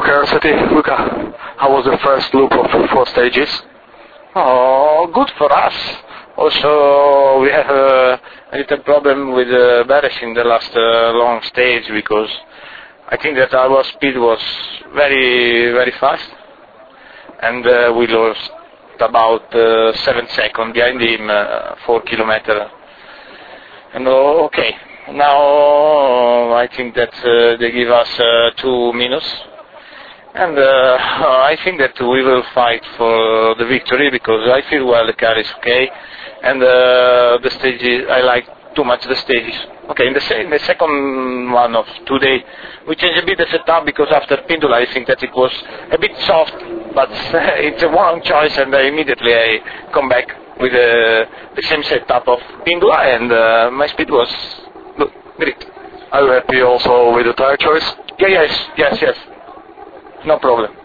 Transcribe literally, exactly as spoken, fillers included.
Luca City. Luca, how was the first loop of four stages? Oh, good for us. Also, we have uh, a little problem with uh, Beres in the last uh, long stage because I think that our speed was very, very fast, and uh, we lost about uh, seven seconds behind him, uh, four kilometers. And uh, okay, now I think that uh, they give us uh, two minutes. And uh, I think that we will fight for the victory because I feel well the car is okay, and uh, the stages I like too much the stages. Okay, in the, se- in the second one of today, we changed a bit the setup because after Pindula I think that it was a bit soft, but it's a wrong choice, and I immediately I come back with uh, the same setup of Pindula, and uh, my speed was good, great. Are you happy also with the tire choice? Yeah, yes, yes, yes. No problem.